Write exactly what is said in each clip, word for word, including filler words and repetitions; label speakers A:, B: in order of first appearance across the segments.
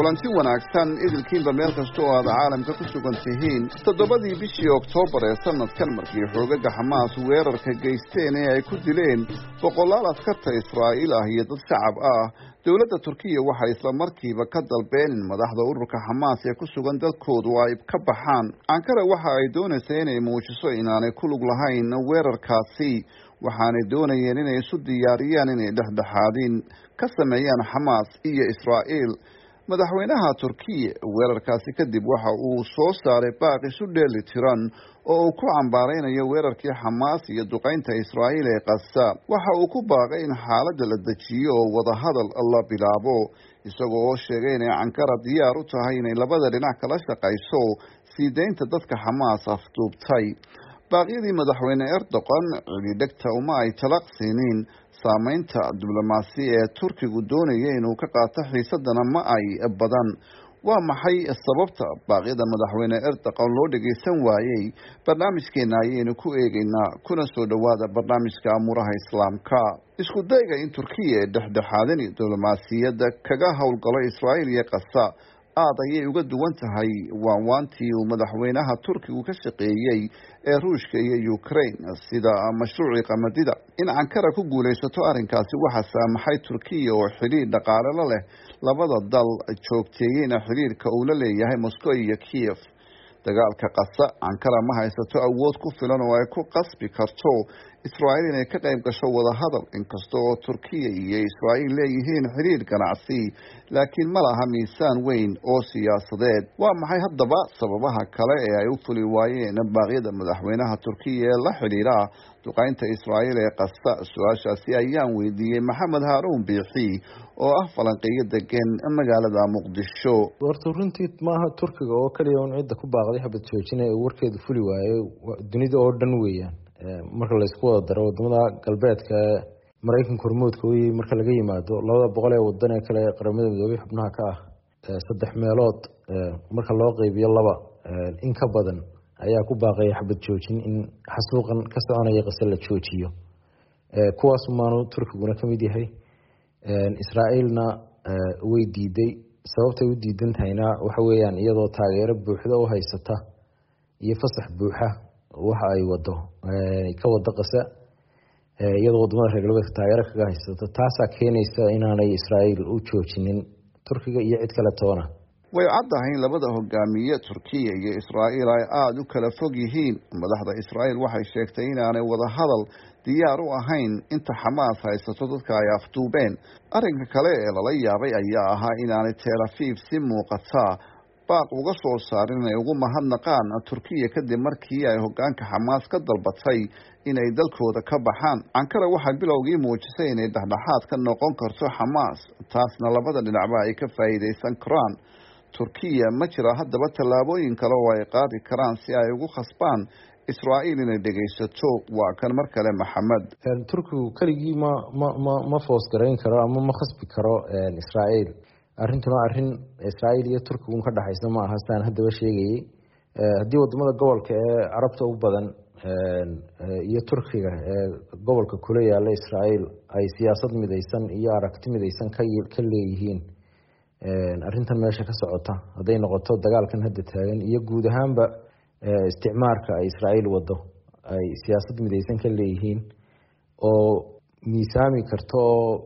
A: kulanti wanaagsan idilkiinba meel kasta oo aad caalamka ku sugan tihiin toddobadii bishii Oktoobar ee sanadkan markii xoogaga Xamaas weerarka geysteen ee ay ku dileen boqolaal askarta Israa'iil ah iyo dad shacab ah dawladda Turkiga waxay isla markiiba ka dalbeen in madaxda ururka Xamaas ee ku sugan dalkoodu ay ka baxaan Ankara waxa ay doonaysay inay muujiso inaanay ku lug lahayn weerarkaasi waxaanay doonayeen inay isu diyaariyaan inay dhexdhexaadin ka sameeyaan Xamaas iyo Israa'iil madaxweynaha Turkiga weerarkaasi kadib waxa uu soo saaray baaqi isu dheeli tiran oo uu ku cambaaraynayo weerarkii Xamaas iyo duqeynta Israa'iil ee Gaza waxa uu ku baaqay in xaaladda la dejiyo oo wada hadal la bilaabo isagoo oo sheegay in Ankara diyaar u tahay inay labada dhinac kala shaqayso sii deynta dadka Xamaas afduubtay baaqyadii madaxweyne Erdogan cidhigta uma ay talaqsiinin saamaynta diblomaasi ee Turkigu doonayay inuu ka qaato xiisadana ma ay badan waa maxay sababta baaqyada madaxweyne Erdogan loo dhageysan waayay barnaamijkeena ayaynu ku eegaynaa kuna soo dhawaada barnaamijka amuraha islaamka isku dayga in Turkiga dhexdhexaadin diblomaasiyadda kaga howlgalo Israa'iil iyo Gaza aad ayay uga duwan tahay waanwaantii uu madaxweynaha Turkigu ka shaqeeyay ee Ruushka iyo Ukraine sida mashruuci qamadida in Ankara ku guuleysato arrinkaasi waxa saamaxay Turkiga oo xiriir dhaqaale la leh labada dal joogteeyayna xiriirka uu la leeyahay Moscow iyo Kiev dagaalka Gaza Ankara ma haysato awood ku filan oo ay ku qasbi karto Israa'iil inay ka qayb gasho wada hadal inkastoo oo Turkiga iyo Israa'iil leeyihiin xiriir ganacsi laakiin ma laha miisaan weyn oo siyaasadeed waa maxay haddaba sababaha kale ee ay u fuli waayeen baaqyada madaxweynaha Turkiga ee la xiriira duqeynta Israa'iil ee Gaza su'aashaasi ayaan weydiiyey Maxamed Haruun Biixi oo ah falanqeeyo degan magaalada Muqdisho
B: horta runtii maaha Turkiga oo kaliya oo cid ku baaqday xabad joojin ee warkeedu fuli waayay dunida oo dhan weeyaan marka la isku wada daro wadamada galbeedka Mareykanka hormoodka weey marka laga yimaado labada boqol ee wadan ee kale qaramada midoobay xubnaha ka ah saddex meelood marka loo qaybiyo laba in ka badan ayaa ku baaqay xabad joojin in xasuuqan ka soconaya Gaza la joojiyo kuwaas maanu Turkiguna kamid yahay Israa'iilna way diiday sababtay u diidan tahayna waxa weeyaan iyadoo taageero buuxda u haysata iyo fasax buuxa waxa ay wado ka wada Gaza iyadoo wadamada reer galbeedka taageero kaga haysata taasa keenaysa inaanay Israa'iil u joojinin Turkiga iyo cid kale toona
A: way caddahay in labada hogaamiye Turkiga iyo Israa'iil ay aad u kala fog yihiin madaxda Israa'iil waxay sheegtay inaanay wada hadal diyaar u ahayn inta Xamaas haysato dadka ay afduubeen arrinka kale ee lala yaabay ayaa ahaa inaanay Tel Aviv si muuqata baaq uga soo saarin inay ugu mahadnaqaan Turkiga kadib markii ay hogaanka Xamaas ka dalbatay inay dalkooda ka baxaan Ankara waxay bilowgii muujisay inay dhexdhexaad ka noqon karto Xamaas taasna labada dhinacba ay ka faa'iideysan karaan Turkiga ma jira haddaba tallaabooyin kale oo ay qaadi karaan si ay ugu khasbaan Israa'iil inay dhageysato waa kan mar kale Maxamed
B: Turkigu kaligii ma ma ma foos gareyn karo ama ma khasbi karo Israa'iil arrintuna arrin Israa'iil iyo Turkigu ka dhaxaysa ma aha saan haddaba sheegayay haddii wadamada gobolka ee Carabta u badan iyo Turkiga ee gobolka kula yaala Israa'iil ay siyaasad midaysan iyo aragti midaysan ka ka leeyihiin arrintan meesha ka socota haday noqoto dagaalkan hadda taagan iyo guud ahaanba isticmaalka ay Israa'iil wado ay siyaasad midaysan ka leeyihiin oo miisaami karto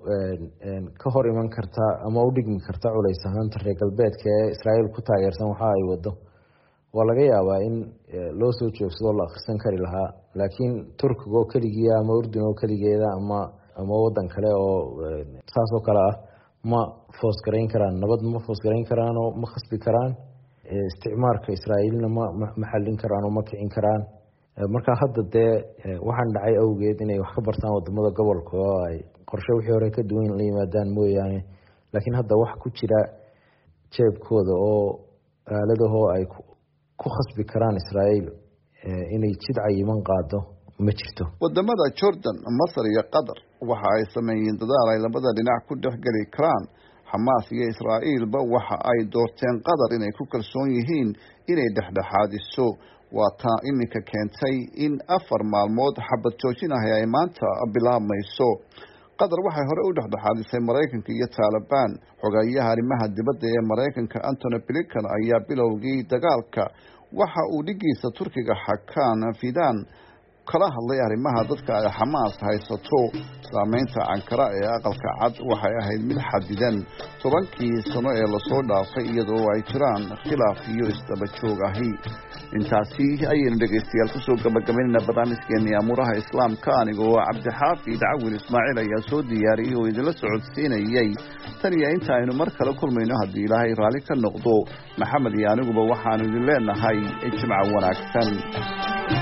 B: ka hor iman karta ama u dhigmi karta culays ahaanta reer galbeedka ee Israa'iil ku taageersan waxa ay wado waa laga yaabaa in loo soo joogsado la akhrisan kari lahaa laakiin Turkiga oo kaliya ama Urdun oo kaligeeda ama ama wadan kale oo taas oo kale ah ma foos gareyn karaan nabad ma foos gareyn karaan oo ma khasbi karaan isticmaalka Israa'iilna ma maxallin karaan oo ma kicin karaan marka hadda dee waxaan dhacay awgeed inay wax ka bartaan wadamada gobolka oo ay qorshe wixii hore ka duwan la yimaadaan mooyaane laakiin hadda wax ku jira jeebkooda oo aaladaho ay ku khasbi karaan Israa'iil inay jid cayiman qaado ma jirto
A: wadamada Jordan Masar iyo Qatar waxa ay sameeyeen dadaal ay labada dhinac ku dhexgali karaan Xamaas iyo Israa'iil ba waxa ay doorteen Qatar inay ku kalsoon yihiin inay dhexdhexaadiso waa taa iminka keentay in afar maalmood xabad joojin ah ay maanta bilaabmayso qatar waxay hore u dhexdhexaadisay maraykanka iyo taalibaan. xogayaha arrimaha dibadda ee maraykanka Antony Blinken ayaa bilowgii dagaalka waxa uu dhigiisa Turkiga Hakan Fidan kala hadlay arrimaha dadka ay Xamaas haysato. saameynta Ankara ee aqalka cad waxay ahayd mid xadidan tobankii sano ee lasoo dhaafay iyadoo ay jiraan khilaaf iyo isdaba joog ahi. intaasi ayaynu dhegeystayaal kusoo gabagabaynayna barnaamijkeennii amuuraha islaamka anigoo cabdixaafid cawil ismaaciil ayaa soo diyaariyey oo idinla socodsiinayay. tan iyo inta aynu mar kale kulmayno haddii ilaahay raalli ka noqdo, maxamed iyo aniguba waxaanu idin leenahay jimco wanaagsan.